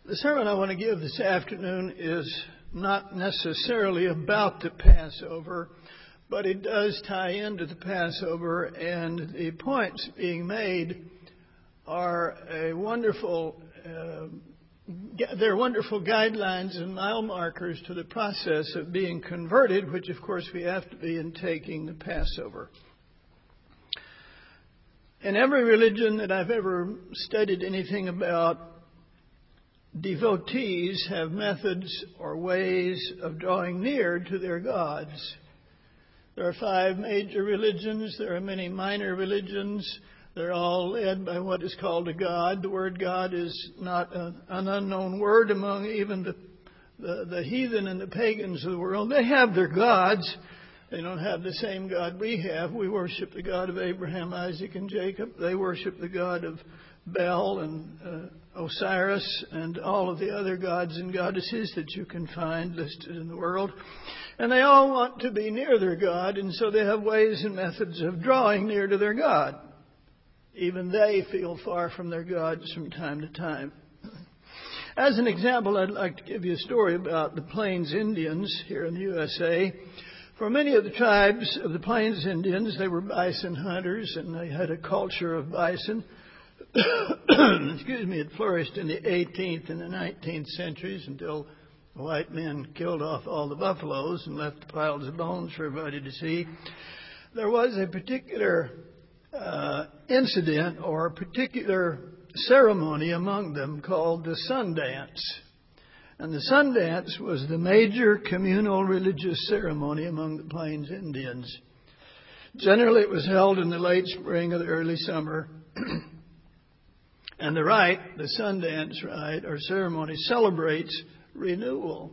The sermon I want to give this afternoon is not necessarily about the Passover, but it does tie into the Passover, and the points being made are wonderful guidelines and mile markers to the process of being converted, which of course we have to be in taking the Passover. In every religion that I've ever studied anything about, devotees have methods or ways of drawing near to their gods. There are 5 major religions. There are many minor religions. They're all led by what is called a god. The word God is not an unknown word among even the heathen and the pagans of the world. They have their gods. They don't have the same God we have. We worship the God of Abraham, Isaac, and Jacob. They worship the God of Bel and Osiris and all of the other gods and goddesses that you can find listed in the world. And they all want to be near their God, and so they have ways and methods of drawing near to their God. Even they feel far from their gods from time to time. As an example, I'd like to give you a story about the Plains Indians here in the USA. For many of the tribes of the Plains Indians, they were bison hunters, and they had a culture of bison. It flourished in the 18th and the 19th centuries until the white men killed off all the buffaloes and left piles of bones for everybody to see. There was a particular incident or a particular ceremony among them called the Sundance. And the Sundance was the major communal religious ceremony among the Plains Indians. Generally, it was held in the late spring or the early summer. And the rite, the Sundance rite or ceremony, celebrates renewal,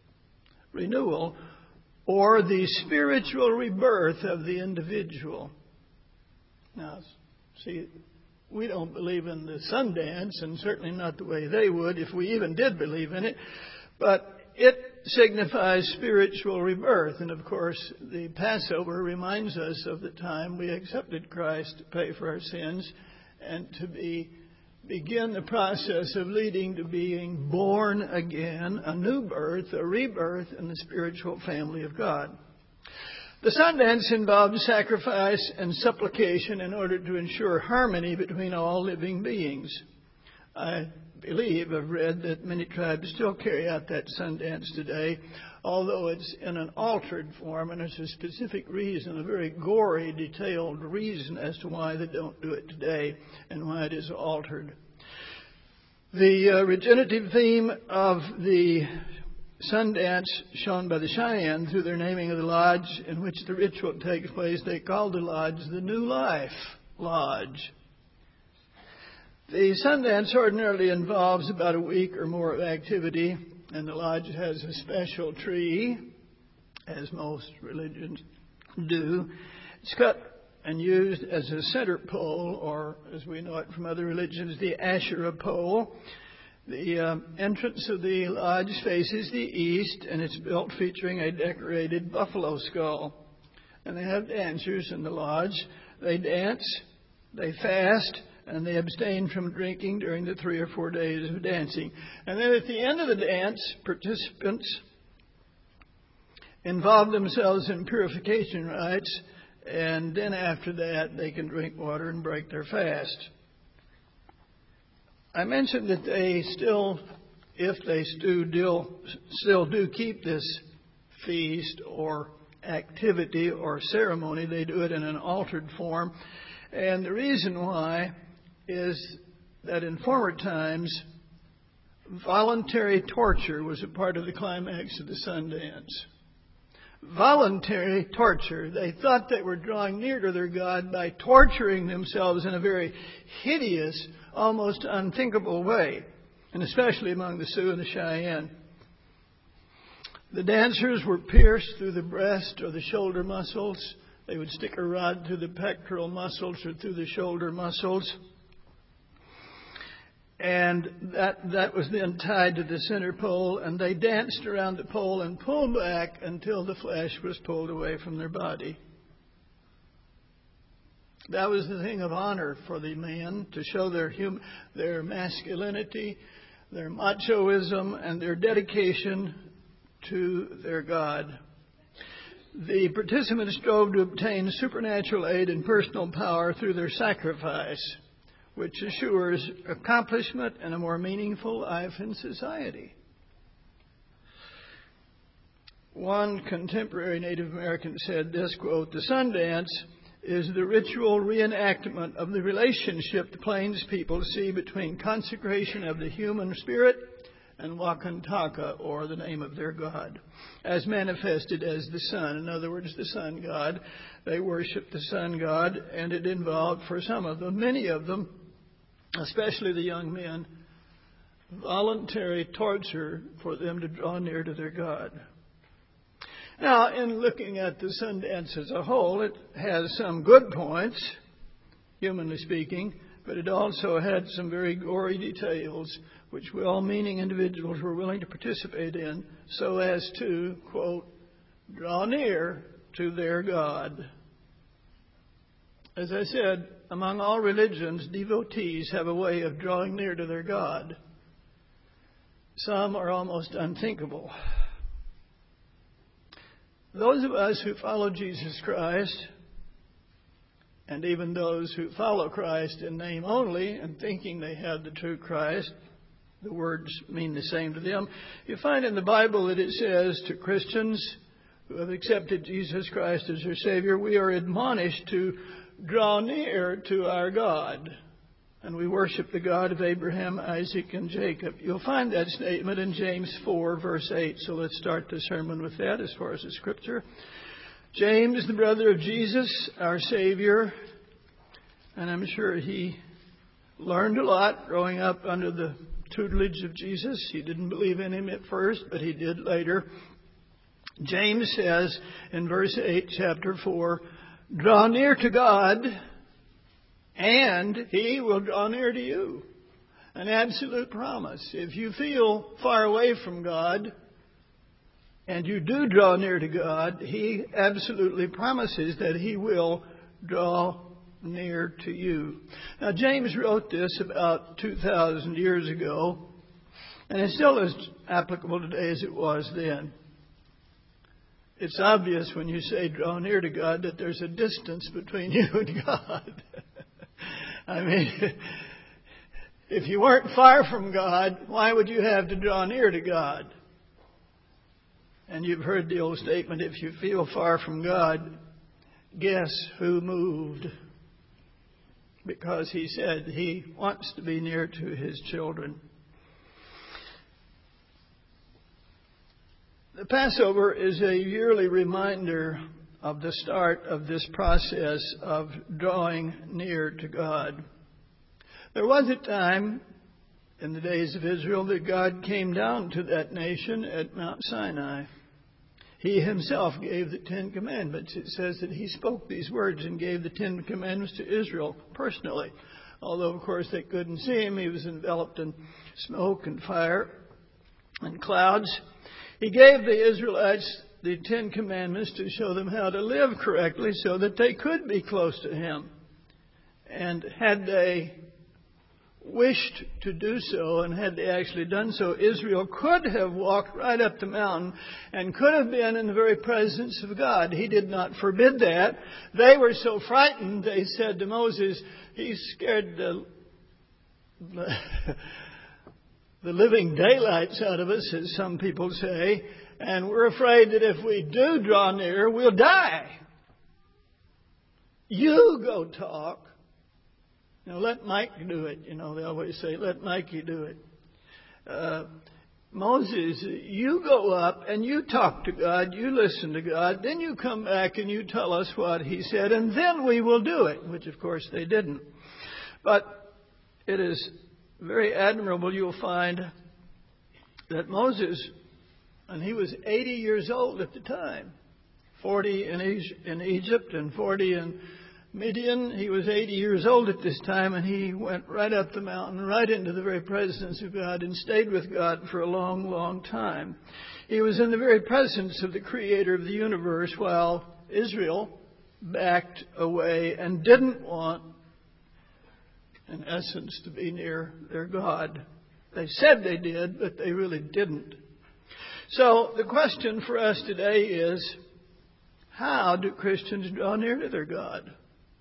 or the spiritual rebirth of the individual. Now, see, we don't believe in the Sundance, and certainly not the way they would if we even did believe in it. But it signifies spiritual rebirth. And of course, the Passover reminds us of the time we accepted Christ to pay for our sins and to begin the process of leading to being born again, a new birth, a rebirth in the spiritual family of God. The Sundance involved sacrifice and supplication in order to ensure harmony between all living beings. I believe, I've read that many tribes still carry out that Sundance today, although it's in an altered form, and there's a specific reason, a very gory, detailed reason as to why they don't do it today and why it is altered. The regenerative theme of the Sundance shown by the Cheyenne through their naming of the lodge in which the ritual takes place, they call the lodge the New Life Lodge. The Sundance ordinarily involves about a week or more of activity, and the lodge has a special tree, as most religions do. It's cut and used as a center pole, or as we know it from other religions, the Asherah pole. The entrance of the lodge faces the east, and it's built featuring a decorated buffalo skull. And they have dancers in the lodge. They dance, they fast, and they abstain from drinking during the 3 or 4 days of dancing. And then at the end of the dance, participants involve themselves in purification rites, and then after that they can drink water and break their fast. I mentioned that they still, if they still do keep this feast or activity or ceremony, they do it in an altered form. And the reason why is that in former times, voluntary torture was a part of the climax of the Sundance. Voluntary torture. They thought they were drawing near to their God by torturing themselves in a very hideous, almost unthinkable way, and especially among the Sioux and the Cheyenne. The dancers were pierced through the breast or the shoulder muscles. They would stick a rod through the pectoral muscles or through the shoulder muscles. And that was then tied to the center pole, and they danced around the pole and pulled back until the flesh was pulled away from their body. That was the thing of honor for the men, to show their masculinity. their machoism, and their dedication to their God. The participants strove to obtain supernatural aid and personal power through their sacrifice, which assures accomplishment and a more meaningful life in society. One contemporary Native American said this, quote, "The Sundance is the ritual reenactment of the relationship the Plains people see between consecration of the human spirit and Wakantaka, or the name of their god, as manifested as the sun." In other words, the sun god. They worship the sun god, and it involved, for some of them, many of them, especially the young men, voluntary torture for them to draw near to their god. Now, in looking at the Sundance as a whole, it has some good points, humanly speaking, but it also had some very gory details, which well-meaning individuals were willing to participate in so as to, quote, draw near to their God. As I said, among all religions, devotees have a way of drawing near to their God. Some are almost unthinkable. Those of us who follow Jesus Christ, and even those who follow Christ in name only and thinking they have the true Christ, the words mean the same to them. You find in the Bible that it says to Christians who have accepted Jesus Christ as their Savior, we are admonished to draw near to our God. And we worship the God of Abraham, Isaac, and Jacob. You'll find that statement in James 4, verse 8. So let's start the sermon with that as far as the Scripture. James, the brother of Jesus, our Savior, and I'm sure he learned a lot growing up under the tutelage of Jesus. He didn't believe in him at first, but he did later. James says in verse 8, chapter 4, "Draw near to God, and He will draw near to you." An absolute promise. If you feel far away from God, and you do draw near to God, He absolutely promises that He will draw near to you. Now, James wrote this about 2,000 years ago, and it's still as applicable today as it was then. It's obvious when you say draw near to God that there's a distance between you and God. I mean, if you weren't far from God, why would you have to draw near to God? And you've heard the old statement, if you feel far from God, guess who moved? Because He said He wants to be near to His children. The Passover is a yearly reminder of the start of this process of drawing near to God. There was a time in the days of Israel that God came down to that nation at Mount Sinai. He Himself gave the Ten Commandments. It says that He spoke these words and gave the Ten Commandments to Israel personally. Although, of course, they couldn't see Him. He was enveloped in smoke and fire and clouds. He gave the Israelites the Ten Commandments to show them how to live correctly so that they could be close to Him. And had they wished to do so, and had they actually done so, Israel could have walked right up the mountain and could have been in the very presence of God. He did not forbid that. They were so frightened, they said to Moses, He scared the living daylights out of us, as some people say, and we're afraid that if we do draw near, we'll die. You go talk. Let Mike do it. They always say, let Mikey do it. Moses, you go up and you talk to God, you listen to God, then you come back and you tell us what He said, and then we will do it, which of course they didn't. But it is very admirable. You'll find that Moses, and he was 80 years old at the time, 40 in Egypt and 40 in Midian. He was 80 years old at this time, and he went right up the mountain, right into the very presence of God, and stayed with God for a long, long time. He was in the very presence of the Creator of the universe, while Israel backed away and didn't want, in essence, to be near their God. They said they did, but they really didn't. So the question for us today is, how do Christians draw near to their God?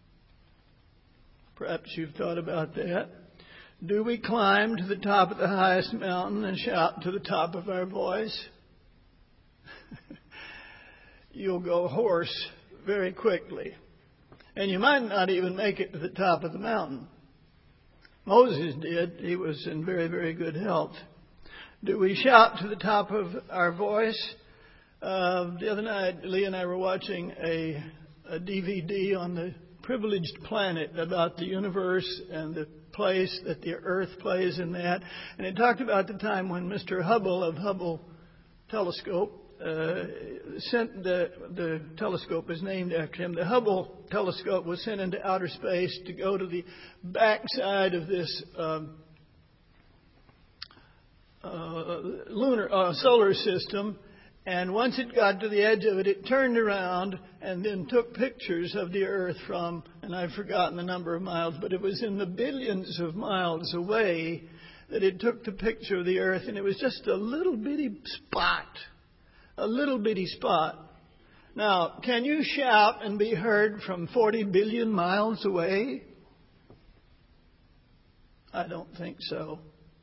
Perhaps you've thought about that. Do we climb to the top of the highest mountain and shout to the top of our voice? You'll go hoarse very quickly. And you might not even make it to the top of the mountain. Moses did. He was in very, very good health. Do we shout to the top of our voice? The other night, Lee and I were watching a DVD on the privileged planet about the universe and the place that the Earth plays in that. And it talked about the time when Mr. Hubble of Hubble Telescope sent the telescope is named after him. The Hubble telescope was sent into outer space to go to the backside of this solar system. And once it got to the edge of it, it turned around and then took pictures of the Earth from, and I've forgotten the number of miles, but it was in the billions of miles away that it took the picture of the Earth, and it was just a little bitty spot. A little bitty spot. Now, can you shout and be heard from 40 billion miles away? I don't think so.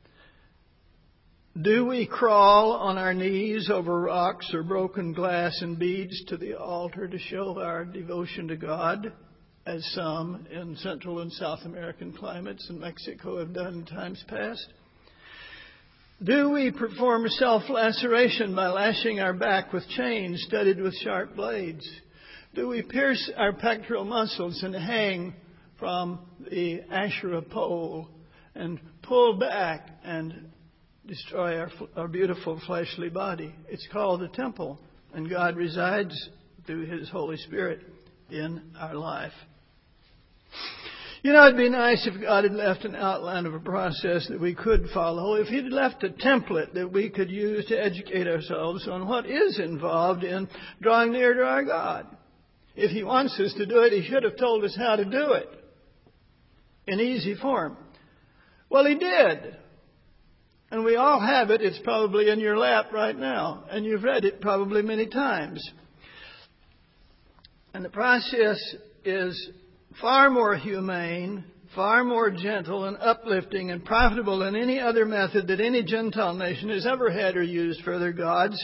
Do we crawl on our knees over rocks or broken glass and beads to the altar to show our devotion to God, as some in Central and South American climates and Mexico have done in times past? Do we perform self-laceration by lashing our back with chains studded with sharp blades? Do we pierce our pectoral muscles and hang from the Asherah pole and pull back and destroy our beautiful fleshly body? It's called the temple, and God resides through His Holy Spirit in our life. You know, it'd be nice if God had left an outline of a process that we could follow. If He'd left a template that we could use to educate ourselves on what is involved in drawing near to our God. If He wants us to do it, He should have told us how to do it in easy form. Well, He did. And we all have it. It's probably in your lap right now. And you've read it probably many times. And the process is far more humane, far more gentle and uplifting and profitable than any other method that any Gentile nation has ever had or used for their gods.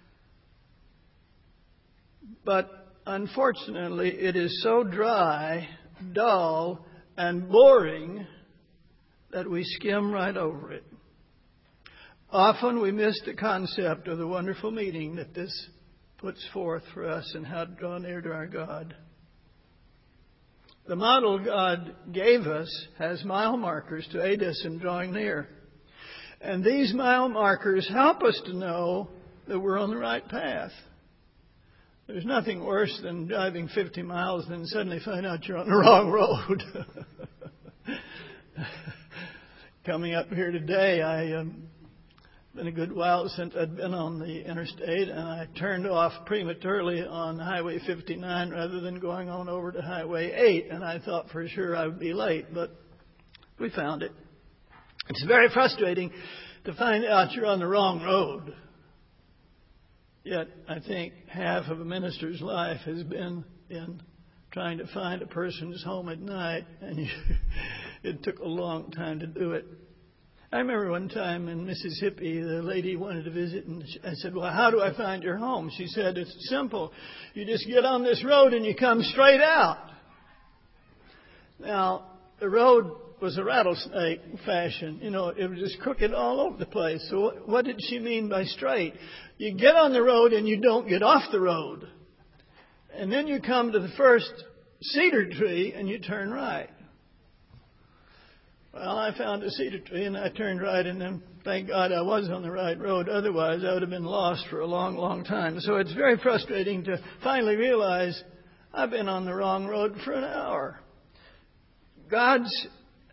But unfortunately, it is so dry, dull, and boring that we skim right over it. Often we miss the concept of the wonderful meaning that this puts forth for us and how to draw near to our God. The model God gave us has mile markers to aid us in drawing near. And these mile markers help us to know that we're on the right path. There's nothing worse than driving 50 miles and then suddenly find out you're on the wrong road. Coming up here today, been a good while since I'd been on the interstate, and I turned off prematurely on Highway 59 rather than going on over to Highway 8, and I thought for sure I would be late, but we found it. It's very frustrating to find out you're on the wrong road. Yet I think half of a minister's life has been in trying to find a person's home at night, and it took a long time to do it. I remember one time in Mississippi, the lady wanted to visit, and I said, well, how do I find your home? She said, it's simple. You just get on this road and you come straight out. Now, the road was a rattlesnake fashion. You know, it was just crooked all over the place. So what did she mean by straight? You get on the road and you don't get off the road. And then you come to the first cedar tree and you turn right. Well, I found a cedar tree and I turned right, and then thank God I was on the right road. Otherwise, I would have been lost for a long, long time. So it's very frustrating to finally realize I've been on the wrong road for an hour. God's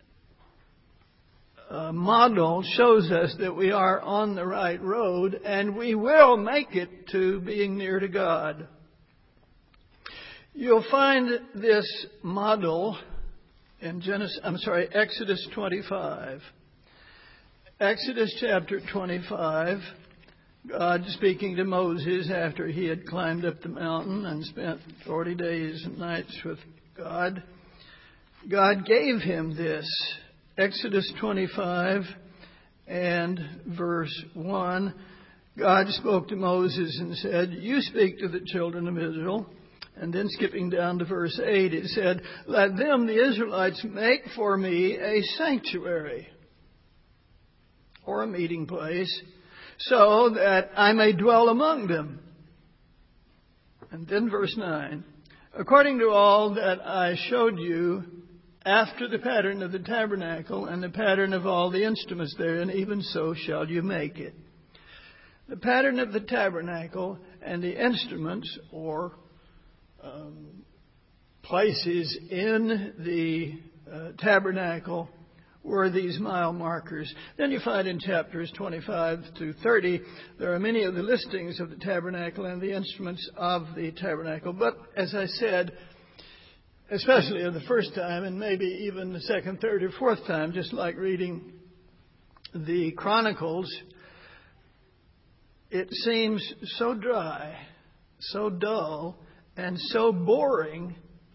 model shows us that we are on the right road, and we will make it to being near to God. You'll find this model in Exodus 25. Exodus chapter 25, God speaking to Moses after he had climbed up the mountain and spent 40 days and nights with God. God gave him this. Exodus 25 and verse 1. God spoke to Moses and said, "You speak to the children of Israel." And then skipping down to verse 8, it said, "Let them, the Israelites, make for me a sanctuary," or a meeting place, "so that I may dwell among them." And then verse 9, "According to all that I showed you, after the pattern of the tabernacle and the pattern of all the instruments therein, even so shall you make it." The pattern of the tabernacle and the instruments, or places in the tabernacle, were these mile markers. Then you find in chapters 25 to 30, there are many of the listings of the tabernacle and the instruments of the tabernacle. But as I said, especially the first time, and maybe even the second, third, or fourth time, just like reading the Chronicles, it seems so dry, so dull, and so boring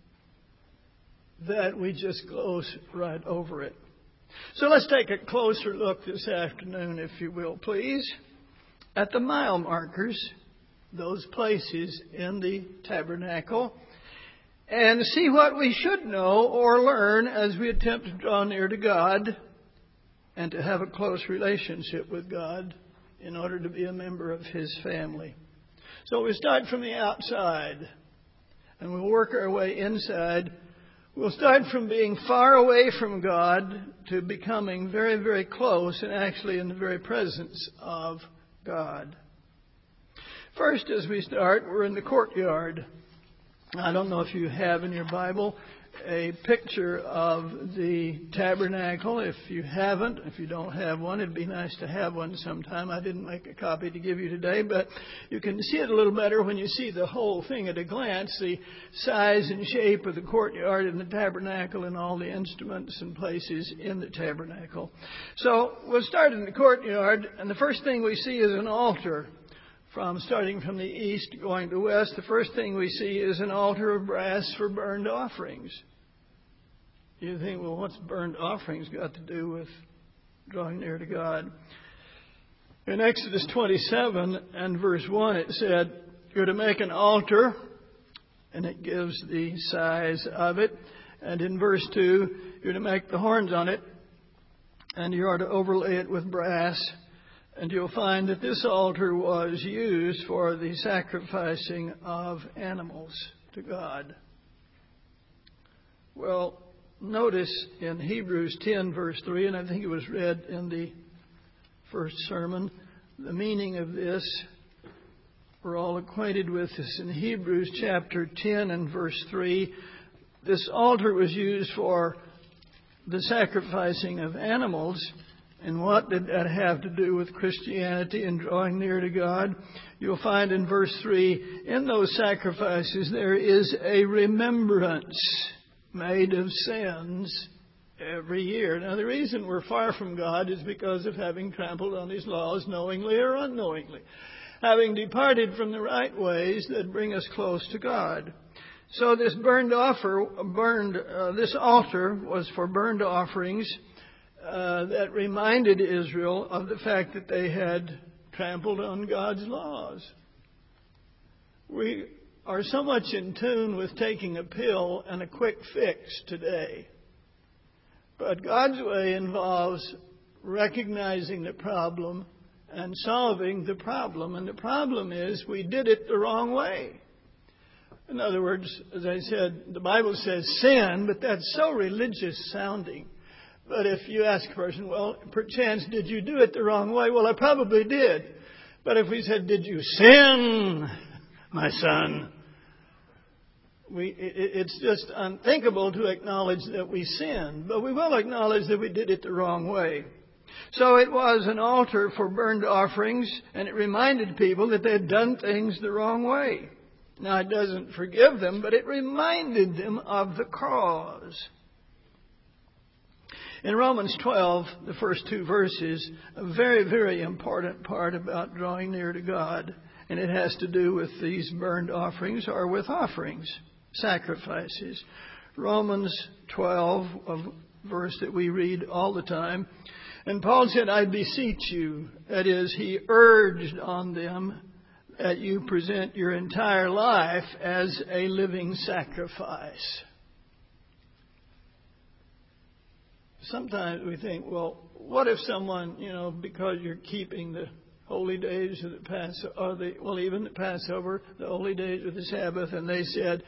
that we just gloss right over it. So let's take a closer look this afternoon, if you will, please, at the mile markers, those places in the tabernacle, and see what we should know or learn as we attempt to draw near to God and to have a close relationship with God in order to be a member of His family. So we start from the outside and we'll work our way inside. We'll start from being far away from God to becoming very, very close and actually in the very presence of God. First, as we start, we're in the courtyard. I don't know if you have in your Bible a picture of the tabernacle. If you haven't, if you don't have one, it'd be nice to have one sometime. I didn't make a copy to give you today, but you can see it a little better when you see the whole thing at a glance, the size and shape of the courtyard and the tabernacle and all the instruments and places in the tabernacle. So we'll start in the courtyard, and the first thing we see is an altar. Starting from the east going to west, the first thing we see is an altar of brass for burnt offerings. You think, well, what's burnt offerings got to do with drawing near to God? In Exodus 27 and verse 1, it said, "You're to make an altar," and it gives the size of it. And in verse 2, "You're to make the horns on it, and you are to overlay it with brass." And you'll find that this altar was used for the sacrificing of animals to God. Well, notice in Hebrews 10 verse 3, and I think it was read in the first sermon, the meaning of this. We're all acquainted with this. In Hebrews chapter 10 and verse 3, this altar was used for the sacrificing of animals. And what did that have to do with Christianity and drawing near to God? You'll find in verse 3, in those sacrifices there is a remembrance made of sins every year. Now, the reason we're far from God is because of having trampled on His laws knowingly or unknowingly, having departed from the right ways that bring us close to God. So this this altar was for burnt offerings. That reminded Israel of the fact that they had trampled on God's laws. We are so much in tune with taking a pill and a quick fix today. But God's way involves recognizing the problem and solving the problem. And the problem is we did it the wrong way. In other words, as I said, the Bible says sin, but that's so religious sounding. But if you ask a person, well, perchance, did you do it the wrong way? Well, I probably did. But if we said, did you sin, my son? It's just unthinkable to acknowledge that we sinned. But we will acknowledge that we did it the wrong way. So it was an altar for burnt offerings, and it reminded people that they had done things the wrong way. Now, it doesn't forgive them, but it reminded them of the cause. In Romans 12, the first 2 verses, a very, very important part about drawing near to God. And it has to do with these burnt offerings or with offerings, sacrifices. Romans 12, a verse that we read all the time. And Paul said, I beseech you, that is, he urged on them that you present your entire life as a living sacrifice. Sometimes we think, well, what if someone, because you're keeping the holy days of the Passover, even the Passover, the holy days of the Sabbath, and they said,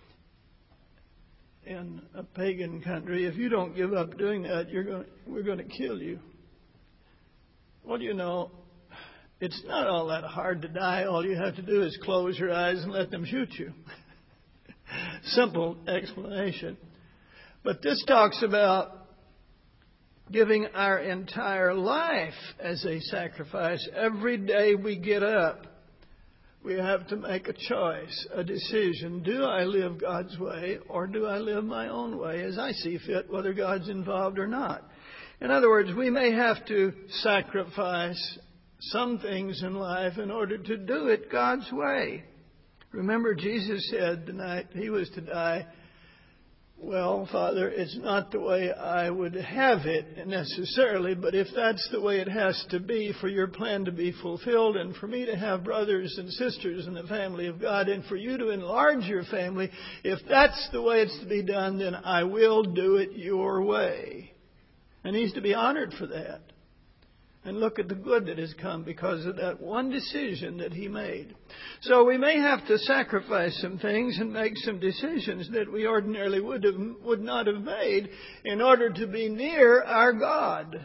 in a pagan country, if you don't give up doing that, we're going to kill you. Well, it's not all that hard to die. All you have to do is close your eyes and let them shoot you. Simple explanation. But this talks about giving our entire life as a sacrifice. Every day we get up, we have to make a choice, a decision. Do I live God's way or do I live my own way as I see fit, whether God's involved or not? In other words, we may have to sacrifice some things in life in order to do it God's way. Remember, Jesus said the night he was to die, well, Father, it's not the way I would have it necessarily, but if that's the way it has to be for your plan to be fulfilled and for me to have brothers and sisters in the family of God and for you to enlarge your family, if that's the way it's to be done, then I will do it your way. And he's to be honored for that. And look at the good that has come because of that one decision that he made. So we may have to sacrifice some things and make some decisions that we ordinarily would not have made in order to be near our God.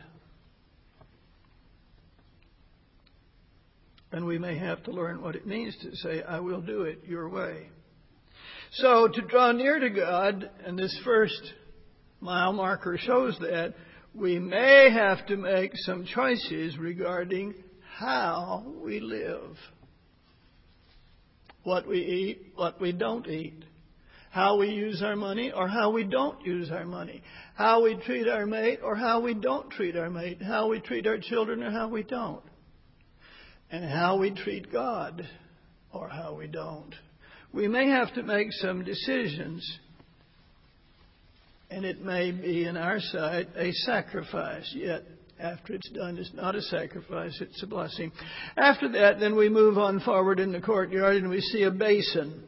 And we may have to learn what it means to say, I will do it your way. So to draw near to God, and this first mile marker shows that, we may have to make some choices regarding how we live. What we eat, what we don't eat. How we use our money or how we don't use our money. How we treat our mate or how we don't treat our mate. How we treat our children or how we don't. And how we treat God or how we don't. We may have to make some decisions. And it may be, in our sight, a sacrifice. Yet, after it's done, it's not a sacrifice, it's a blessing. After that, then we move on forward in the courtyard and we see a basin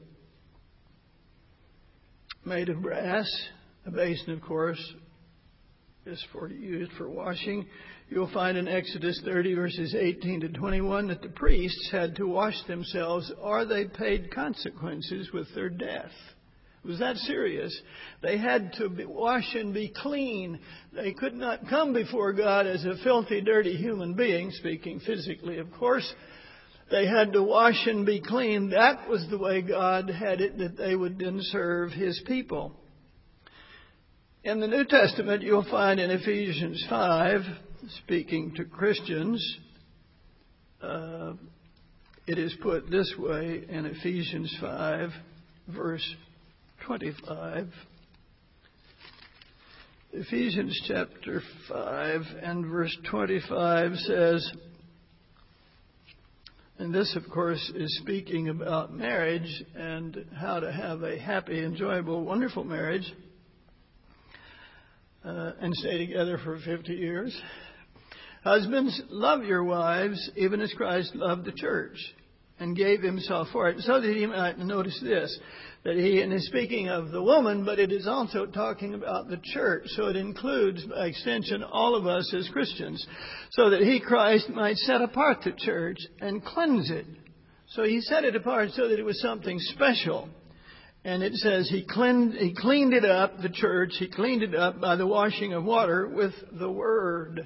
made of brass. A basin, of course, is used for washing. You'll find in Exodus 30, verses 18 to 21, that the priests had to wash themselves or they paid consequences with their death. It was that serious. They had to wash and be clean. They could not come before God as a filthy, dirty human being, speaking physically, of course. They had to wash and be clean. That was the way God had it, that they would then serve His people. In the New Testament, you'll find in Ephesians 5, speaking to Christians, it is put this way in Ephesians 5, verse 25. Ephesians chapter 5 and verse 25 says, and this, of course, is speaking about marriage and how to have a happy, enjoyable, wonderful marriage and stay together for 50 years. Husbands, love your wives, even as Christ loved the church and gave himself for it, so that he might, notice this, that he, and is speaking of the woman, but it is also talking about the church. So it includes, by extension, all of us as Christians, so that he, Christ, might set apart the church and cleanse it. So he set it apart so that it was something special. And it says he cleaned it up, the church, he cleaned it up by the washing of water with the Word.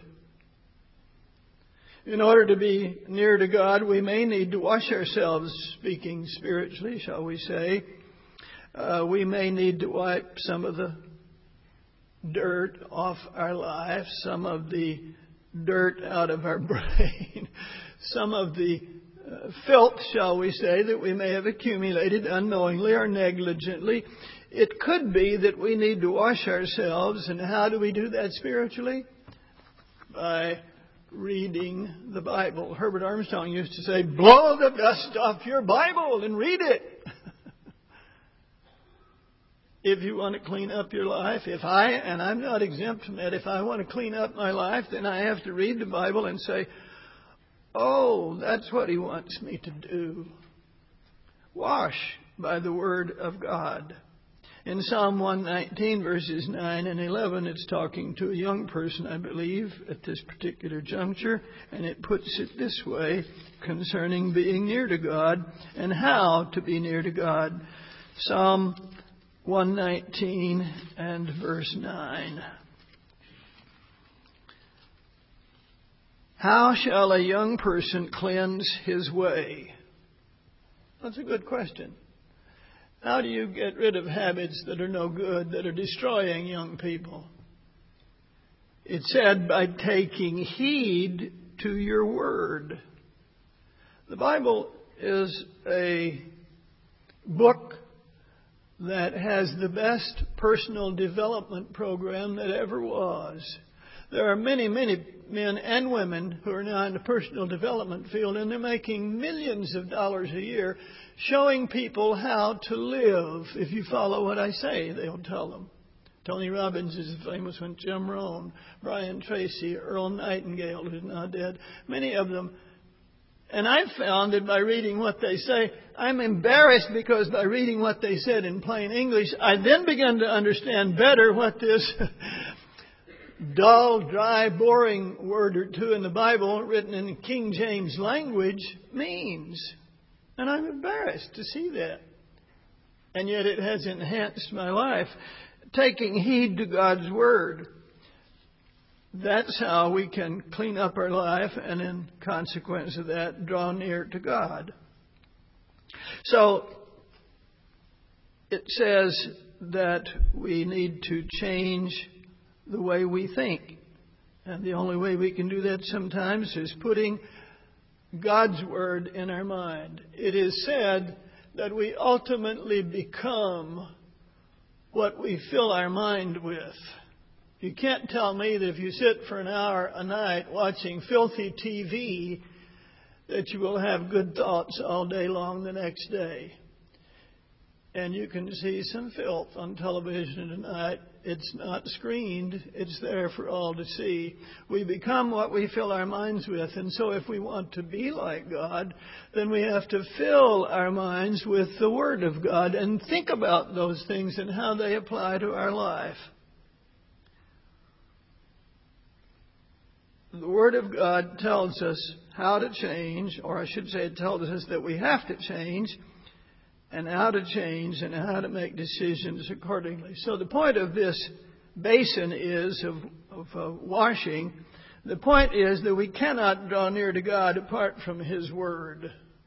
In order to be near to God, we may need to wash ourselves, speaking spiritually, shall we say. We may need to wipe some of the dirt off our life, some of the dirt out of our brain, some of the filth, shall we say, that we may have accumulated unknowingly or negligently it could be that we need to wash ourselves. And how do we do that spiritually? By reading the Bible. Herbert Armstrong used to say, blow the dust off your Bible and read it. If you want to clean up your life, and I'm not exempt from that, if I want to clean up my life, then I have to read the Bible and say, oh, that's what He wants me to do. Wash by the Word of God. In Psalm 119, verses 9 and 11, it's talking to a young person, I believe, at this particular juncture, and it puts it this way concerning being near to God and how to be near to God. Psalm 119 and verse 9. How shall a young person cleanse his way? That's a good question. How do you get rid of habits that are no good, that are destroying young people? It said, by taking heed to your word. The Bible is a book that has the best personal development program that ever was. There are many, many men and women who are now in the personal development field, and they're making millions of dollars a year showing people how to live. If you follow what I say, they'll tell them. Tony Robbins is a famous one, Jim Rohn, Brian Tracy, Earl Nightingale, who's now dead, many of them. And I've found that by reading what they say, I'm embarrassed because by reading what they said in plain English, I then began to understand better what this dull, dry, boring word or two in the Bible written in King James language means. And I'm embarrassed to see that. And yet it has enhanced my life. Taking heed to God's Word. That's how we can clean up our life and in consequence of that, draw near to God. So, it says that we need to change the way we think. And the only way we can do that sometimes is putting God's Word in our mind. It is said that we ultimately become what we fill our mind with. You can't tell me that if you sit for an hour a night watching filthy TV, that you will have good thoughts all day long the next day. And you can see some filth on television tonight. It's not screened. It's there for all to see. We become what we fill our minds with. And so if we want to be like God, then we have to fill our minds with the Word of God and think about those things and how they apply to our life. The Word of God tells us how to change, or I should say it tells us that we have to change, and how to change, and how to make decisions accordingly. So the point of this basin is of washing. The point is that we cannot draw near to God apart from His Word.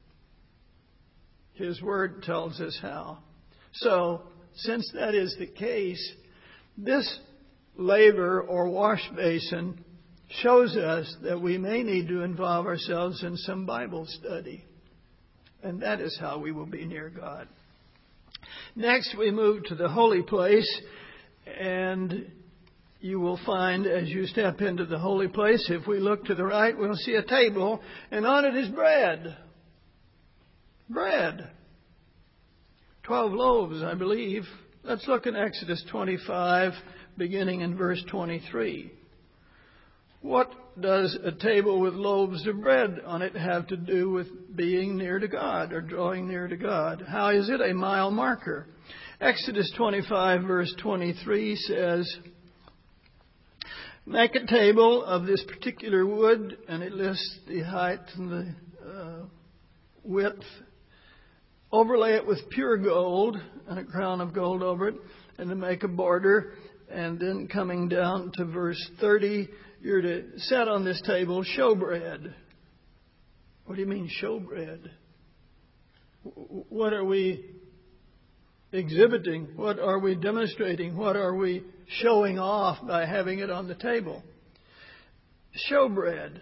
His Word tells us how. So, since that is the case, this laver or wash basin shows us that we may need to involve ourselves in some Bible study. And that is how we will be near God. Next, we move to the holy place. And you will find as you step into the holy place, if we look to the right, we'll see a table. And on it is bread. Bread. 12 loaves, I believe. Let's look in Exodus 25, beginning in verse 23. What does a table with loaves of bread on it have to do with being near to God or drawing near to God? How is it a mile marker? Exodus 25 verse 23 says, make a table of this particular wood, and it lists the height and the width. Overlay it with pure gold and a crown of gold over it, and to make a border. And then coming down to verse 30, you're to set on this table showbread. What do you mean showbread? What are we exhibiting? What are we demonstrating? What are we showing off by having it on the table? Showbread.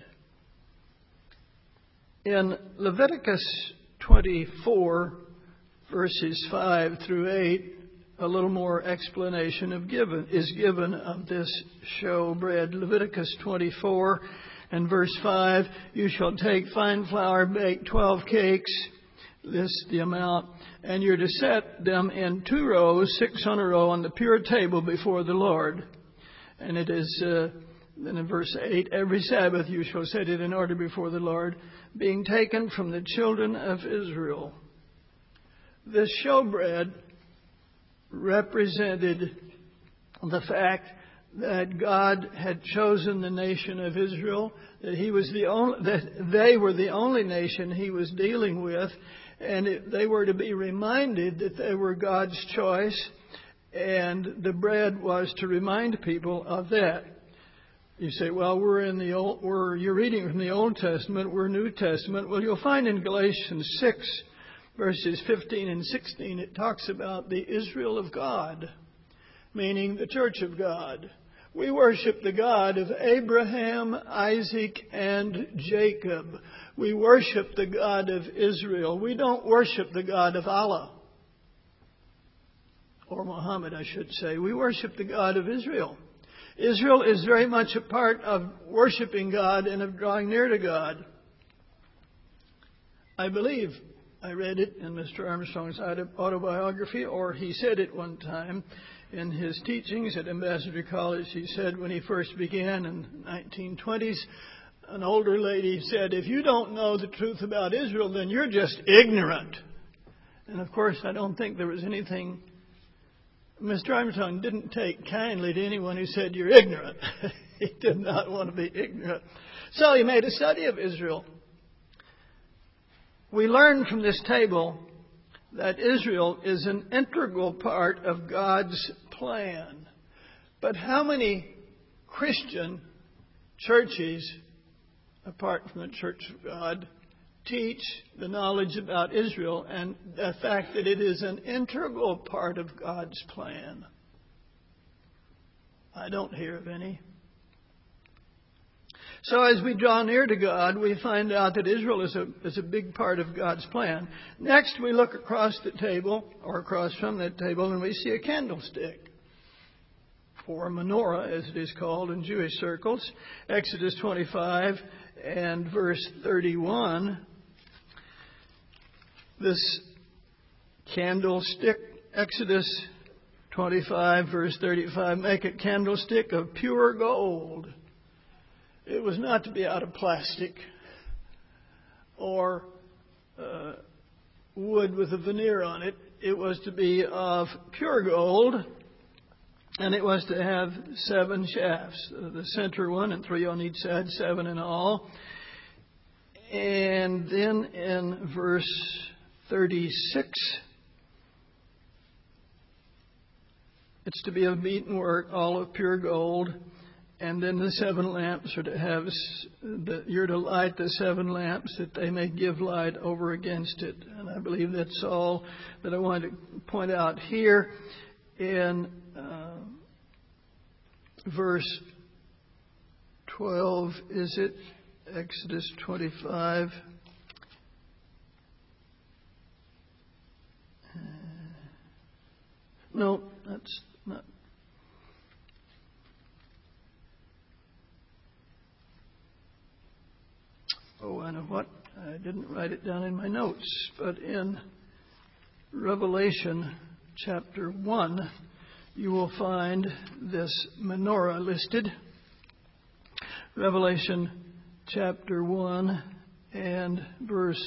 In Leviticus 24, verses 5 through 8, a little more explanation is given of this showbread. Leviticus 24 and verse 5, you shall take fine flour, bake 12 cakes, lists the amount, and you're to set them in 2 rows, 6 on a row, on the pure table before the Lord. And it is, then in verse 8, every Sabbath you shall set it in order before the Lord, being taken from the children of Israel. This showbread represented the fact that God had chosen the nation of Israel, that they were the only nation He was dealing with, and they were to be reminded that they were God's choice, and the bread was to remind people of that. You say, well, you're reading from the Old Testament, we're New Testament. Well, you'll find in Galatians 6, verses 15 and 16, it talks about the Israel of God, meaning the church of God. We worship the God of Abraham, Isaac, and Jacob. We worship the God of Israel. We don't worship the God of Allah. Or Muhammad, I should say. We worship the God of Israel. Israel is very much a part of worshiping God and of drawing near to God. I believe I read it in Mr. Armstrong's autobiography, or he said it one time in his teachings at Ambassador College. He said when he first began in the 1920s, an older lady said, if you don't know the truth about Israel, then you're just ignorant. And of course, I don't think there was anything. Mr. Armstrong didn't take kindly to anyone who said you're ignorant. He did not want to be ignorant. So he made a study of Israel. We learn from this table that Israel is an integral part of God's plan. But how many Christian churches, apart from the Church of God, teach the knowledge about Israel and the fact that it is an integral part of God's plan? I don't hear of any. So as we draw near to God, we find out that Israel is a big part of God's plan. Next, we look across the table, or across from that table, and we see a candlestick, or menorah, as it is called in Jewish circles. Exodus 25 and verse 31. This candlestick, Exodus 25, verse 35, make a candlestick of pure gold. It was not to be out of plastic or wood with a veneer on it. It was to be of pure gold, and it was to have 7 shafts. The center one and 3 on each side, 7 in all. And then in verse 36, it's to be of beaten work, all of pure gold. And then the 7 lamps are to have, you're to light the 7 lamps that they may give light over against it. And I believe that's all that I want to point out here in verse 12. Is it Exodus 25? No, that's not. Oh, I know what? I didn't write it down in my notes, but in Revelation chapter 1, you will find this menorah listed. Revelation chapter 1 and verse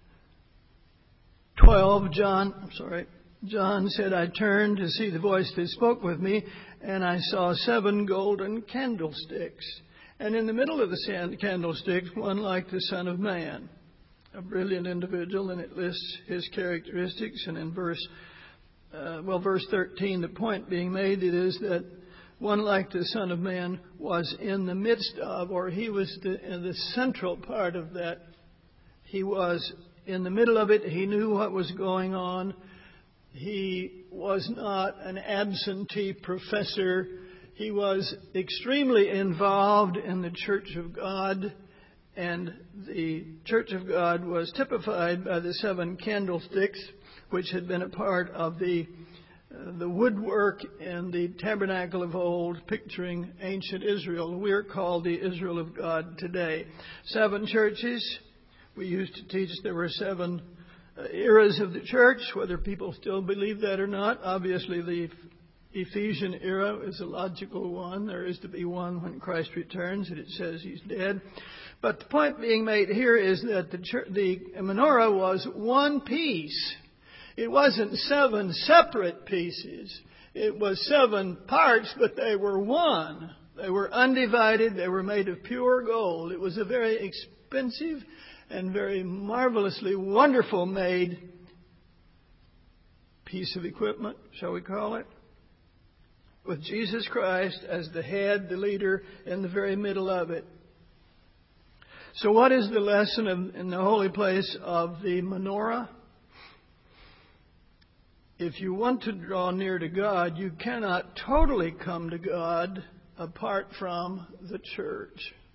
12, John said, I turned to see the voice that spoke with me, and I saw 7 golden candlesticks. And in the middle of the candlesticks, one like the Son of Man, a brilliant individual, and it lists his characteristics. And in verse 13, the point being made it is that one like the Son of Man was in the midst of, or he was in the central part of that. He was in the middle of it. He knew what was going on. He was not an absentee professor. He was extremely involved in the Church of God, and the Church of God was typified by the 7 candlesticks, which had been a part of the the woodwork in the tabernacle of old, picturing ancient Israel. We're called the Israel of God today. 7 churches. We used to teach there were 7 eras of the church, whether people still believe that or not. Obviously, the Ephesian era is a logical one. There is to be one when Christ returns, and it says he's dead. But the point being made here is that the menorah was one piece. It wasn't 7 separate pieces. It was 7 parts, but they were one. They were undivided. They were made of pure gold. It was a very expensive and very marvelously wonderful made piece of equipment, shall we call it, with Jesus Christ as the head, the leader, in the very middle of it. So what is the lesson in the holy place of the menorah? If you want to draw near to God, you cannot totally come to God apart from the church.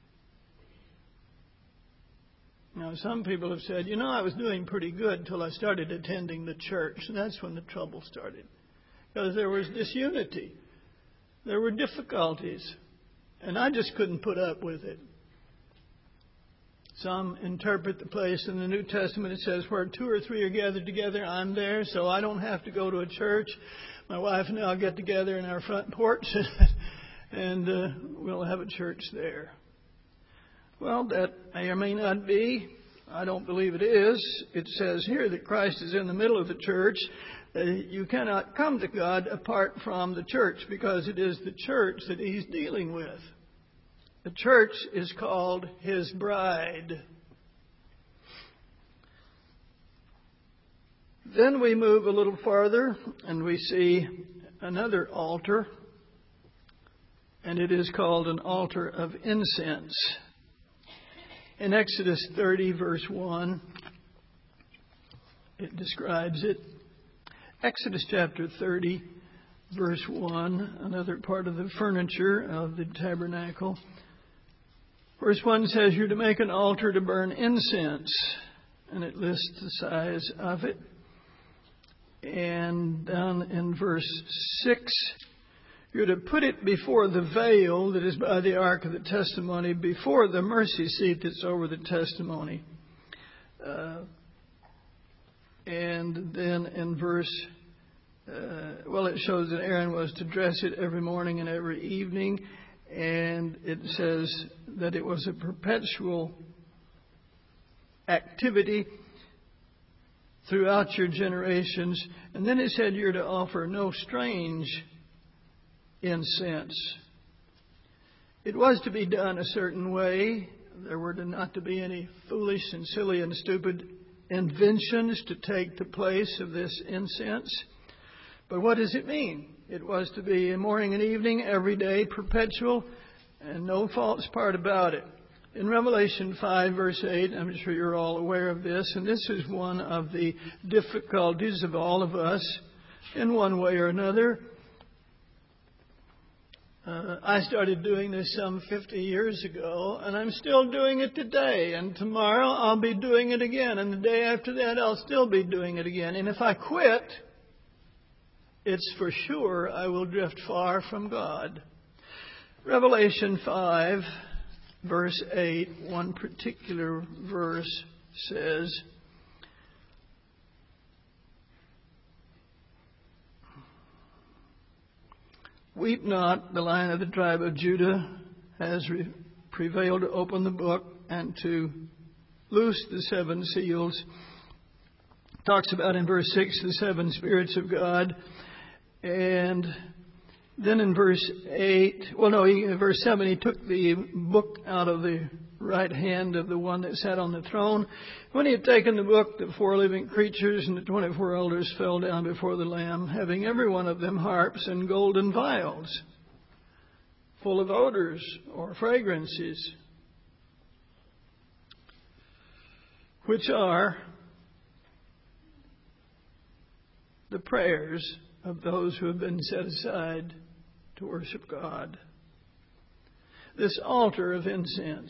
Now, some people have said, I was doing pretty good until I started attending the church. And that's when the trouble started. Because there was disunity. There were difficulties. And I just couldn't put up with it. Some interpret the place in the New Testament. It says, where 2 or 3 are gathered together, I'm there. So I don't have to go to a church. My wife and I will get together in our front porch. And we'll have a church there. Well, that may or may not be. I don't believe it is. It says here that Christ is in the middle of the church. You cannot come to God apart from the church, because it is the church that he's dealing with. The church is called his bride. Then we move a little farther and we see another altar, and it is called an altar of incense. In Exodus 30, verse 1, it describes it. Exodus chapter 30, verse 1, another part of the furniture of the tabernacle. Verse 1 says, you're to make an altar to burn incense. And it lists the size of it. And down in verse 6, you're to put it before the veil that is by the ark of the testimony, before the mercy seat that's over the testimony. And then in verse, it shows that Aaron was to dress it every morning and every evening. And it says that it was a perpetual activity throughout your generations. And then it said you're to offer no strange incense. It was to be done a certain way. There were not to be any foolish and silly and stupid inventions to take the place of this incense. But what does it mean? It was to be morning and evening, every day, perpetual, and no false part about it. In Revelation 5, verse 8, I'm sure you're all aware of this, and this is one of the difficulties of all of us in one way or another. I started doing this some 50 years ago, and I'm still doing it today. And tomorrow I'll be doing it again, and the day after that I'll still be doing it again. And if I quit, it's for sure I will drift far from God. Revelation 5, verse 8, one particular verse says, weep not, the Lion of the tribe of Judah has prevailed to open the book and to loose the 7 seals. Talks about in verse 6 the 7 spirits of God. And then in verse 7, he took the book out of the right hand of the one that sat on the throne. When he had taken the book, the 4 living creatures and the 24 elders fell down before the Lamb, having every one of them harps and golden vials, full of odors or fragrances, which are the prayers of those who have been set aside to worship God. This altar of incense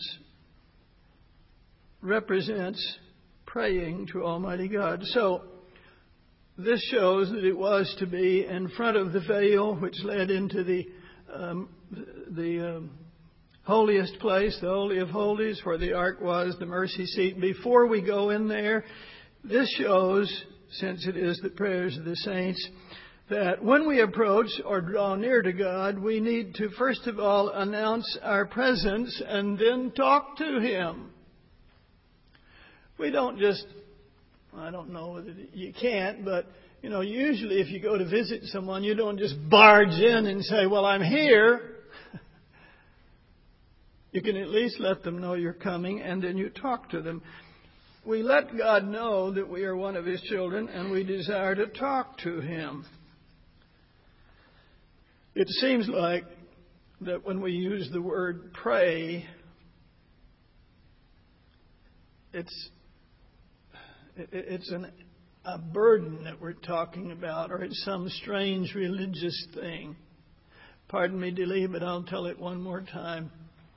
represents praying to Almighty God. So, this shows that it was to be in front of the veil which led into the holiest place, the Holy of Holies, where the ark was, the mercy seat. Before we go in there, this shows, since it is the prayers of the saints, that when we approach or draw near to God, we need to first of all announce our presence and then talk to Him. We don't just, I don't know whether you can't, but usually if you go to visit someone, you don't just barge in and say, well, I'm here. You can at least let them know you're coming, and then you talk to them. We let God know that we are one of His children, and we desire to talk to Him. It seems like that when we use the word pray, it's a burden that we're talking about, or it's some strange religious thing. Pardon me, Delee, but I'll tell it one more time.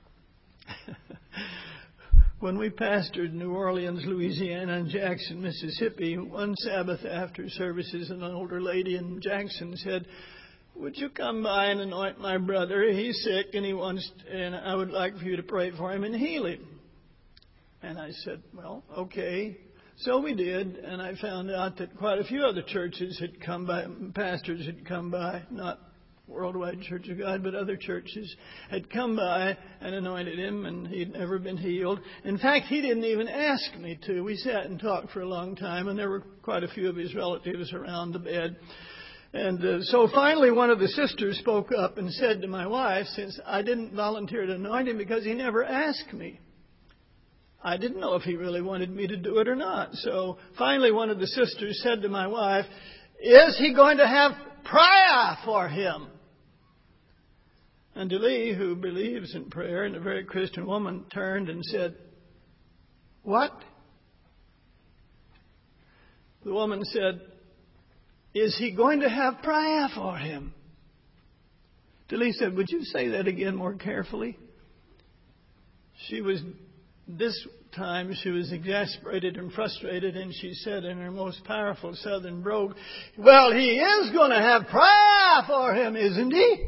When we pastored New Orleans, Louisiana, and Jackson, Mississippi, one Sabbath after services, an older lady in Jackson said, would you come by and anoint my brother? He's sick and I would like for you to pray for him and heal him. And I said, well, okay. So we did, and I found out that quite a few other churches had come by, pastors had come by, not Worldwide Church of God, but other churches had come by and anointed him, and he'd never been healed. In fact, he didn't even ask me to. We sat and talked for a long time, and there were quite a few of his relatives around the bed. And so finally one of the sisters spoke up and said to my wife, since I didn't volunteer to anoint him because he never asked me, I didn't know if he really wanted me to do it or not. So finally one of the sisters said to my wife, is he going to have prayer for him? And Delee, who believes in prayer and a very Christian woman, turned and said, what? The woman said, is he going to have prayer for him? Delee said, would you say that again more carefully? This time she was exasperated and frustrated, and she said in her most powerful southern brogue, well, he is going to have prayer for him, isn't he?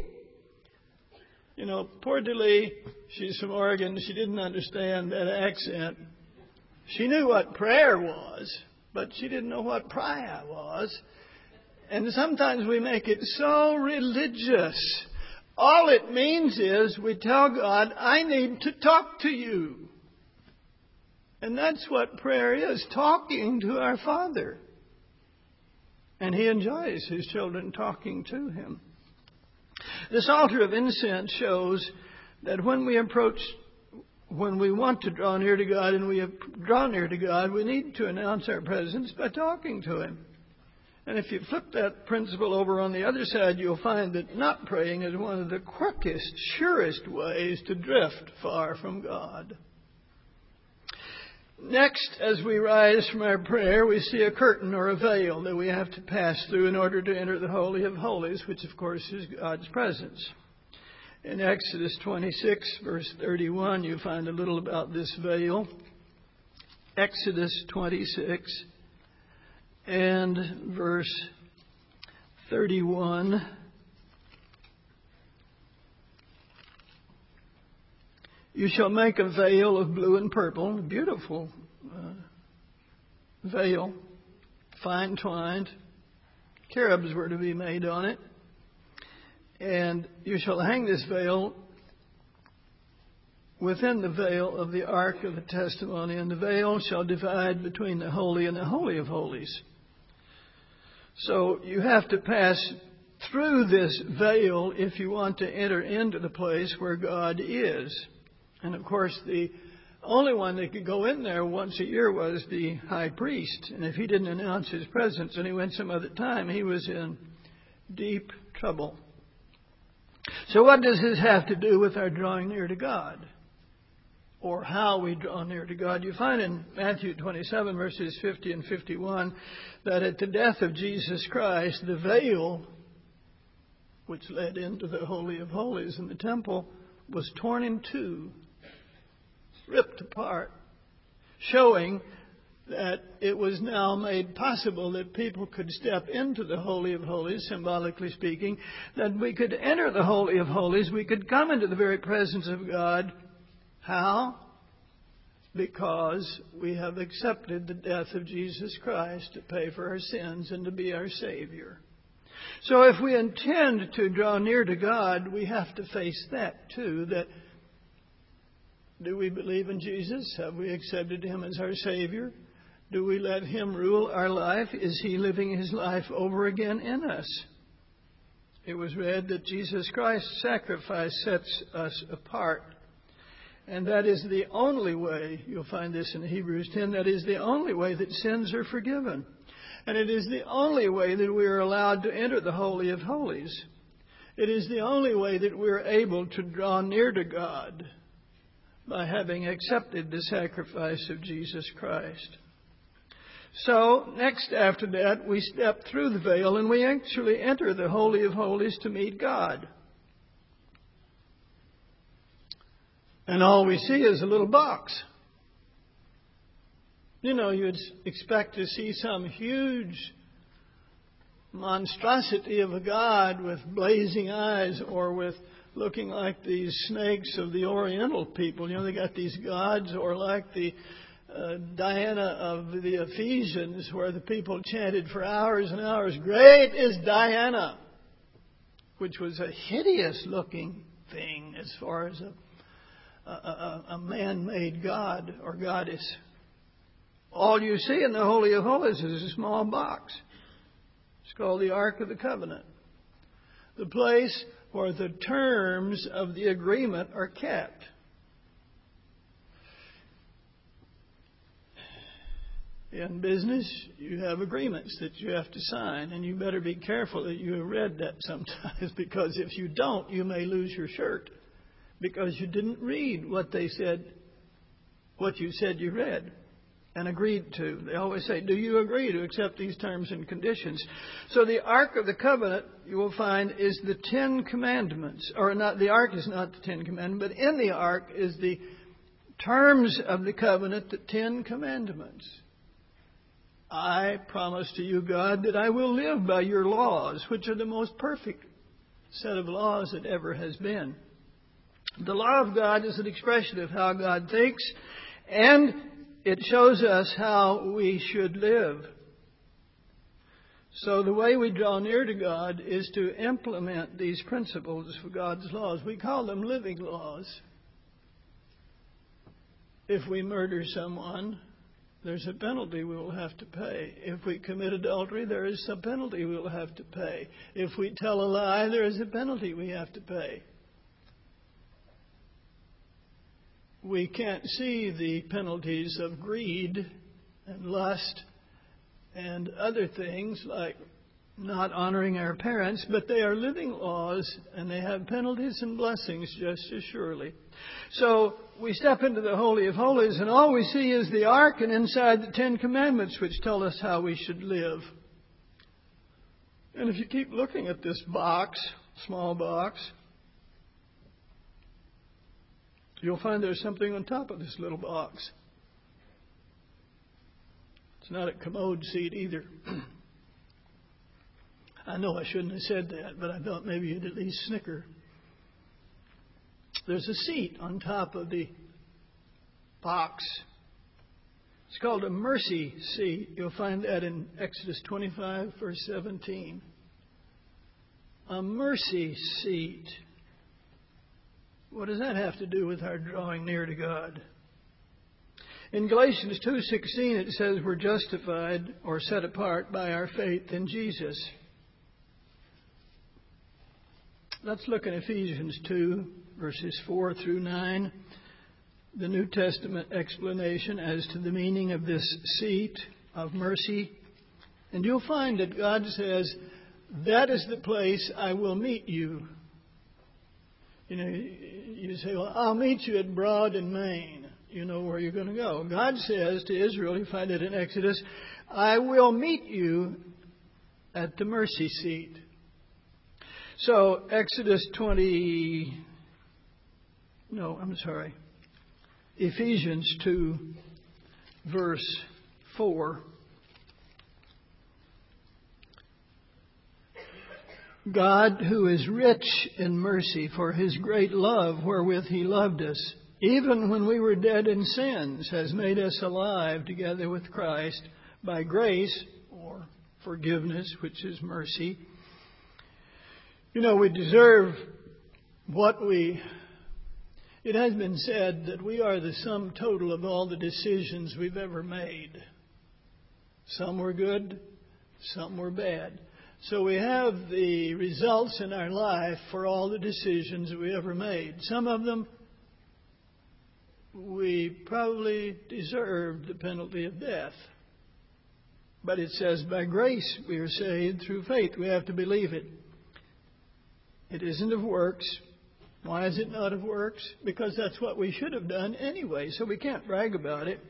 Poor Delee, she's from Oregon, she didn't understand that accent. She knew what prayer was, but she didn't know what prayer was. And sometimes we make it so religious. All it means is we tell God, I need to talk to you. And that's what prayer is, talking to our Father. And He enjoys His children talking to Him. This altar of incense shows that when we want to draw near to God and we draw near to God, we need to announce our presence by talking to Him. And if you flip that principle over on the other side, you'll find that not praying is one of the quickest, surest ways to drift far from God. Next, as we rise from our prayer, we see a curtain or a veil that we have to pass through in order to enter the Holy of Holies, which of course is God's presence. In Exodus 26, verse 31, you find a little about this veil. Exodus 26 and verse 31. You shall make a veil of blue and purple, a beautiful veil, fine twined. Cherubs were to be made on it. And you shall hang this veil within the veil of the ark of the testimony, and the veil shall divide between the holy and the holy of holies. So you have to pass through this veil if you want to enter into the place where God is. And of course, the only one that could go in there once a year was the high priest. And if he didn't announce his presence and he went some other time, he was in deep trouble. So what does this have to do with our drawing near to God? Or how we draw near to God? You find in Matthew 27, verses 50 and 51, that at the death of Jesus Christ, the veil which led into the Holy of Holies in the temple was torn in two, ripped apart, showing that it was now made possible that people could step into the Holy of Holies, symbolically speaking, that we could enter the Holy of Holies, we could come into the very presence of God. How? Because we have accepted the death of Jesus Christ to pay for our sins and to be our Savior. So if we intend to draw near to God, we have to face that too, that do we believe in Jesus? Have we accepted Him as our Savior? Do we let Him rule our life? Is He living His life over again in us? It was read that Jesus Christ's sacrifice sets us apart. And that is the only way, you'll find this in Hebrews 10, that is the only way that sins are forgiven. And it is the only way that we are allowed to enter the Holy of Holies. It is the only way that we are able to draw near to God, by having accepted the sacrifice of Jesus Christ. So, next after that, we step through the veil and we actually enter the Holy of Holies to meet God. And all we see is a little box. You know, you'd expect to see some huge monstrosity of a God with blazing eyes or with looking like these snakes of the Oriental people. You know, they got these gods, or like the Diana of the Ephesians, where the people chanted for hours and hours, "Great is Diana," which was a hideous looking thing as far as a man-made god or goddess. All you see in the Holy of Holies is a small box. It's called the Ark of the Covenant. The place where the terms of the agreement are kept. In business, you have agreements that you have to sign, and you better be careful that you have read that sometimes, because if you don't, you may lose your shirt because you didn't read what they said, what you said you read and agreed to. They always say, do you agree to accept these terms and conditions? So the Ark of the Covenant, you will find, is the Ten Commandments. Or not, the Ark is not the Ten Commandments, but in the Ark is the terms of the covenant, the Ten Commandments. I promise to you, God, that I will live by your laws, which are the most perfect set of laws that ever has been. The law of God is an expression of how God thinks, and it shows us how we should live. So the way we draw near to God is to implement these principles of God's laws. We call them living laws. If we murder someone, there's a penalty we will have to pay. If we commit adultery, there is a penalty we will have to pay. If we tell a lie, there is a penalty we have to pay. We can't see the penalties of greed and lust and other things like not honoring our parents, but they are living laws and they have penalties and blessings just as surely. So we step into the Holy of Holies and all we see is the Ark and inside the Ten Commandments, which tell us how we should live. And if you keep looking at this box, small box, you'll find there's something on top of this little box. It's not a commode seat either. I know I shouldn't have said that, but I thought maybe you'd at least snicker. There's a seat on top of the box. It's called a mercy seat. You'll find that in Exodus 25, verse 17. A mercy seat. What does that have to do with our drawing near to God? In Galatians 2:16 it says we're justified or set apart by our faith in Jesus. Let's look at Ephesians 2, verses 4 through 9, the New Testament explanation as to the meaning of this seat of mercy. And you'll find that God says, that is the place I will meet you. You know, you say, well, I'll meet you at Broad and Main. You know where you're going to go. God says to Israel, you find it in Exodus, I will meet you at the mercy seat. So, Ephesians 2, verse 4. God, who is rich in mercy, for his great love wherewith he loved us, even when we were dead in sins, has made us alive together with Christ. By grace, or forgiveness, which is mercy. You know, we deserve what we... It has been said that we are the sum total of all the decisions we've ever made. Some were good, some were bad. So we have the results in our life for all the decisions we ever made. Some of them we probably deserved the penalty of death. But it says, by grace we are saved through faith. We have to believe it. It isn't of works. Why is it not of works? Because that's what we should have done anyway, so we can't brag about it.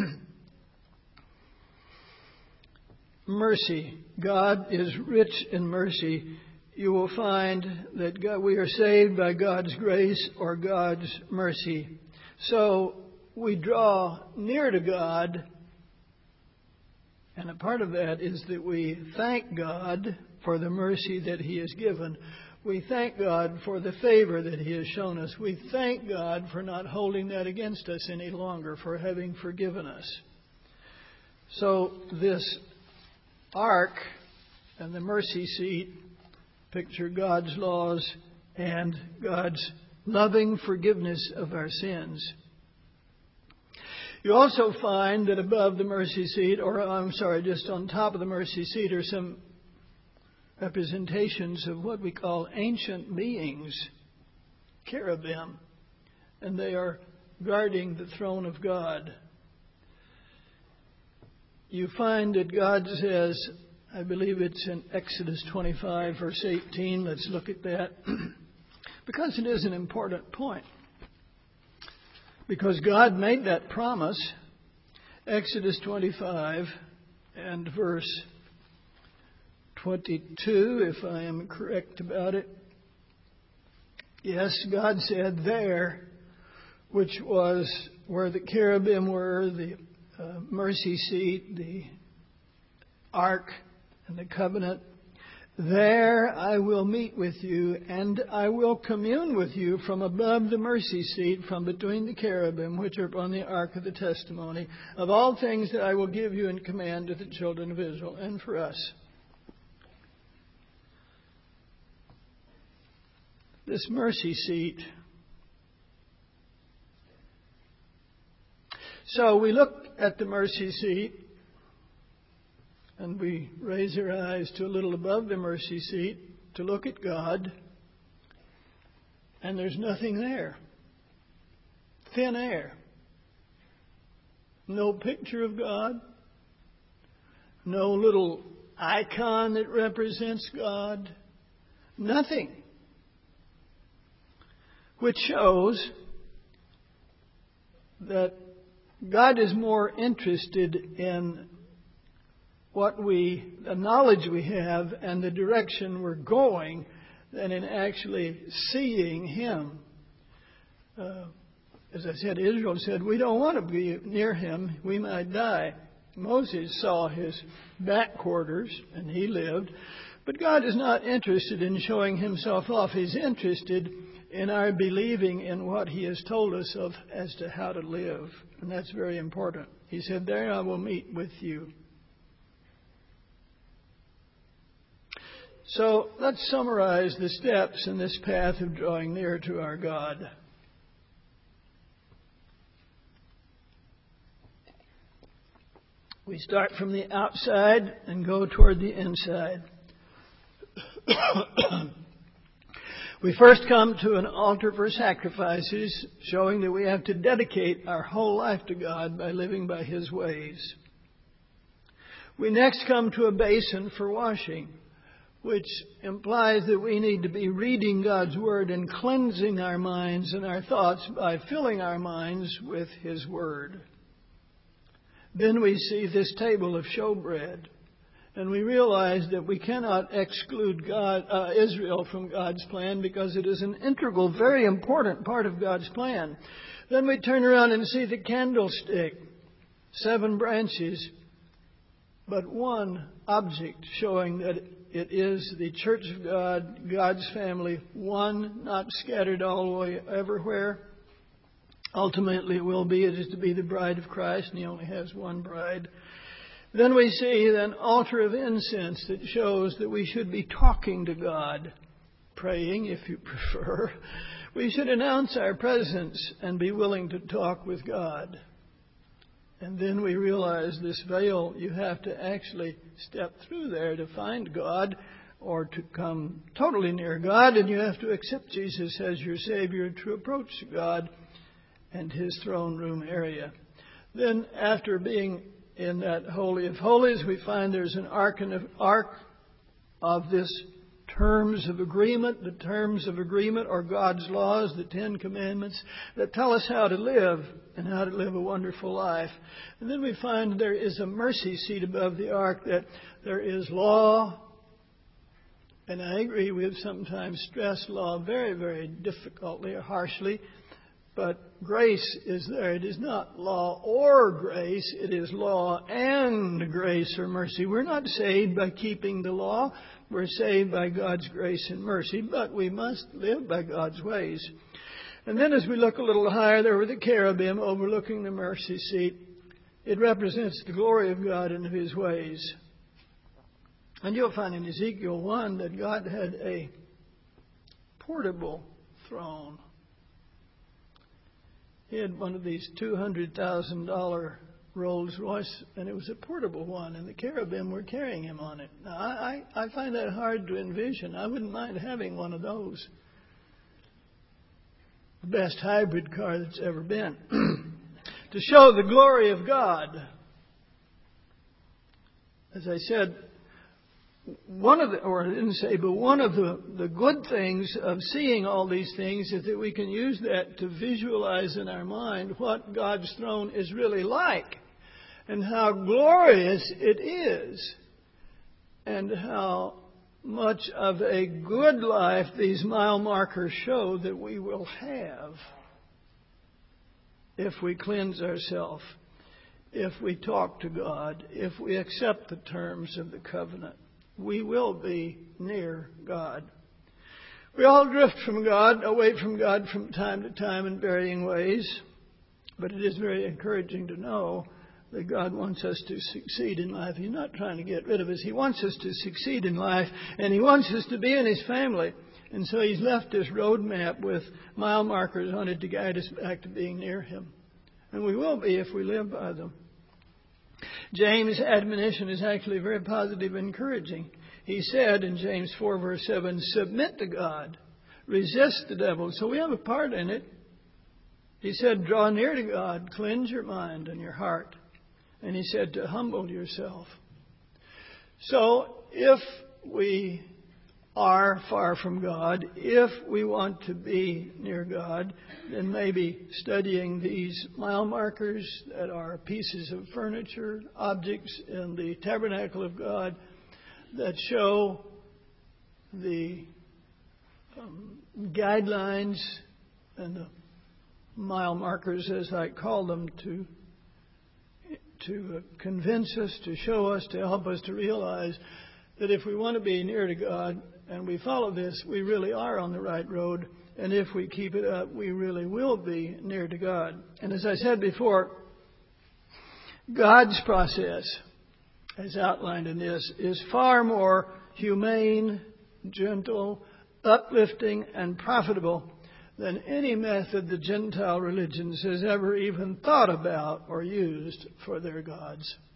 Mercy. God is rich in mercy. You will find that we are saved by God's grace or God's mercy. So we draw near to God, and a part of that is that we thank God for the mercy that He has given. We thank God for the favor that He has shown us. We thank God for not holding that against us any longer, for having forgiven us. So this ark and the mercy seat picture God's laws and God's loving forgiveness of our sins. You also find that above the mercy seat, just on top of the mercy seat, are some representations of what we call ancient beings, cherubim, and they are guarding the throne of God. You find that God says, I believe it's in Exodus 25, verse 18. Let's look at that. Because it is an important point. Because God made that promise. Exodus 25 and verse 22, if I am correct about it. Yes, God said there, which was where the cherubim were, the mercy seat, the ark, and the covenant. There I will meet with you, and I will commune with you from above the mercy seat, from between the cherubim, which are upon the ark of the testimony, of all things that I will give you in command to the children of Israel, and for us. This mercy seat. So we look at the mercy seat, and we raise our eyes to a little above the mercy seat to look at God, and there's nothing there. Thin air. No picture of God. No little icon that represents God. Nothing. Which shows that God is more interested in the knowledge we have and the direction we're going than in actually seeing Him. As I said, Israel said, we don't want to be near Him. We might die. Moses saw his back quarters and he lived. But God is not interested in showing Himself off. He's interested in our believing in what He has told us of as to how to live. And that's very important. He said, there I will meet with you. So let's summarize the steps in this path of drawing near to our God. We start from the outside and go toward the inside. We first come to an altar for sacrifices, showing that we have to dedicate our whole life to God by living by His ways. We next come to a basin for washing, which implies that we need to be reading God's Word and cleansing our minds and our thoughts by filling our minds with His Word. Then we see this table of showbread. And we realize that we cannot exclude Israel from God's plan because it is an integral, very important part of God's plan. Then we turn around and see the candlestick, 7 branches, but one object showing that it is the church of God, God's family, one, not scattered all the way everywhere. Ultimately it is to be the bride of Christ, and He only has one bride. Then we see an altar of incense that shows that we should be talking to God, praying if you prefer. We should announce our presence and be willing to talk with God. And then we realize this veil, you have to actually step through there to find God or to come totally near God, and you have to accept Jesus as your Savior to approach God and His throne room area. Then after being in that Holy of Holies, we find there's an ark of this terms of agreement. The terms of agreement are God's laws, the 10 Commandments, that tell us how to live and how to live a wonderful life. And then we find there is a mercy seat above the ark, that there is law. And I agree, we have sometimes stressed law very, very difficultly or harshly. But grace is there. It is not law or grace. It is law and grace or mercy. We're not saved by keeping the law. We're saved by God's grace and mercy. But we must live by God's ways. And then as we look a little higher, there were the cherubim overlooking the mercy seat. It represents the glory of God and of His ways. And you'll find in Ezekiel 1 that God had a portable throne. He had one of these $200,000 Rolls Royce, and it was a portable one, and the cherubim were carrying Him on it. Now, I find that hard to envision. I wouldn't mind having one of those. The best hybrid car that's ever been. To show the glory of God. As I said, one of the good things of seeing all these things is that we can use that to visualize in our mind what God's throne is really like and how glorious it is and how much of a good life these mile markers show that we will have if we cleanse ourselves, if we talk to God, if we accept the terms of the covenant. We will be near God. We all drift from God, away from God from time to time in varying ways. But it is very encouraging to know that God wants us to succeed in life. He's not trying to get rid of us. He wants us to succeed in life, and He wants us to be in His family. And so He's left this roadmap with mile markers on it to guide us back to being near Him. And we will be if we live by them. James' admonition is actually very positive and encouraging. He said in James 4 verse 7, submit to God, resist the devil. So we have a part in it. He said, draw near to God, cleanse your mind and your heart. And He said to humble yourself. So if we are far from God, if we want to be near God, then maybe studying these mile markers that are pieces of furniture, objects in the tabernacle of God that show the guidelines and the mile markers, as I call them, to convince us, to show us, to help us to realize that if we want to be near to God and we follow this, we really are on the right road. And if we keep it up, we really will be near to God. And as I said before, God's process, as outlined in this, is far more humane, gentle, uplifting, and profitable than any method the Gentile religions has ever even thought about or used for their gods.